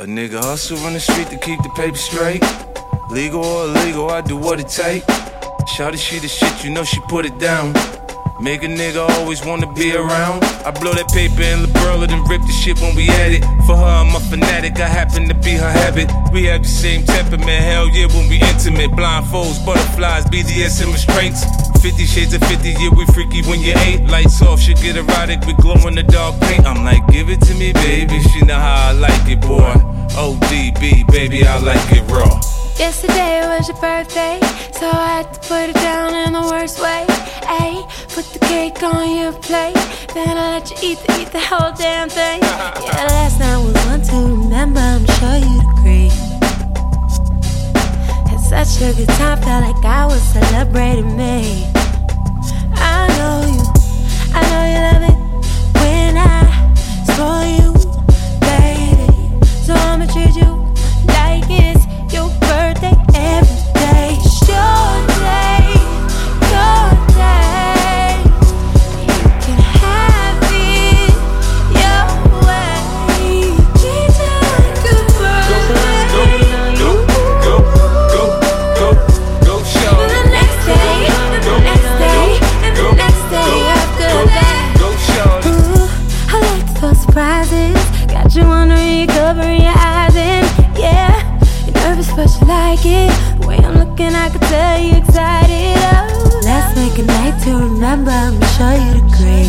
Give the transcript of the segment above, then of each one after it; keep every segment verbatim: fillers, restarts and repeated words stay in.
A nigga hustle on the street to keep the paper straight. Legal or illegal, I do what it take. Shawty, she the shit, you know she put it down. Make a nigga always wanna be around. I blow that paper in La Perla, then rip the shit when we at it. For her, I'm a fanatic, I happen to be her habit. We have the same temperament, hell yeah, when we intimate. Blindfolds, butterflies, B D S M restraints. Fifty shades of fifty, yeah, we freaky when you ain't. Lights off, shit get erotic, we glow in the dark paint. I'm like, give it to me, baby, she know how I like it, boy. O D B, baby, I like it raw. Yesterday was your birthday, so I had to put it down in the worst way. Ayy, put the cake on your plate, then I let you eat the, eat the whole damn thing. Yeah, last night was one to remember, I'm sure you'd agree. Had such a good time, felt like I was celebrating me. I know you, I know you love it when I spoil you, baby. So I'ma treat you like it's your birthday every day. It's your day, your day. You can have it your way. Treat you like a birthday. Go, go, go, go, go, go, show. And the next day, and the next day, and the next day after that. Go, show. Ooh, I like those surprises. Got you wondering, you covering your eyes and yeah. Nervous, but you like it. The way I'm looking, I can tell you excited. Oh, let's make a night to remember. I'm sure you'd agree.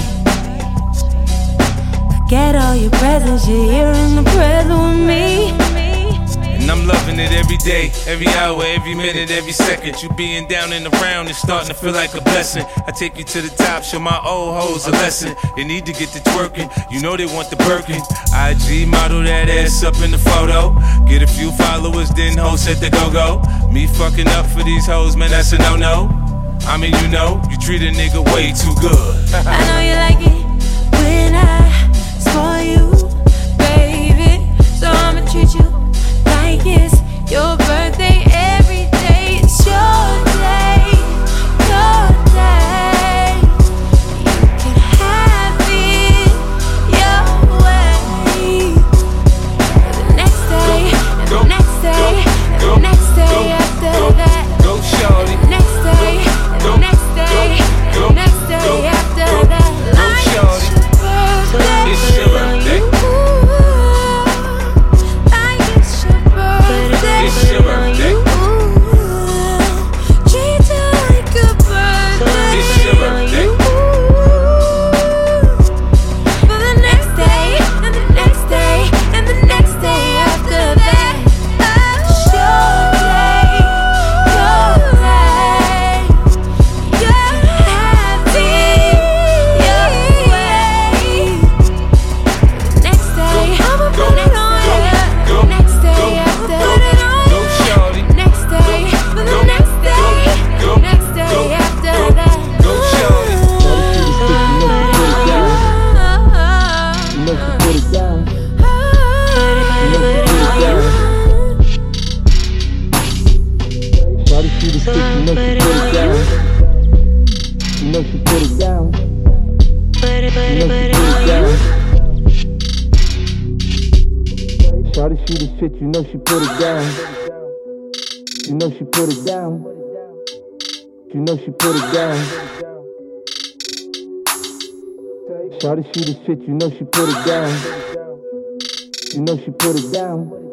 Forget all your presents, you're here in the present with me. And I'm loving it every day, every hour, every minute, every second. You being down and around is starting to feel like a blessing. I take you to the top, show my old hoes a lesson. They need to get to twerking, you know they want the Birkin. I G model that ass up in the photo. Get a few followers, then host at the go-go. Me fucking up for these hoes, man, that's a no-no. I mean, you know, you treat a nigga way too good. I know you like it when I spoil you, baby. So I'ma treat you like it's your birthday every day. It's your day, your day. You can have it your way. The next day, and the next day, and the next day after that. Go, shorty. The next day, and the next day, and the next day after that. Like it's your birthday. It's your birthday. It's your birthday. Treat you like a birthday. It's your birthday. For the next day, and the next day, and the next day after that. It's your day, your day. You have it your way. The next day, I'ma put it on you. The next day after that. Go, shorty. Next day, for the next day, next day after that. Go, shorty. You know she put it down. Shawty see the stick, you know she put it down. You know she put it down. You know she put it down. Shawty see the shit, you know she put it down. You know she put it down. You know she put it down. Shawty see the shit, you know she put it down. You know she put it down.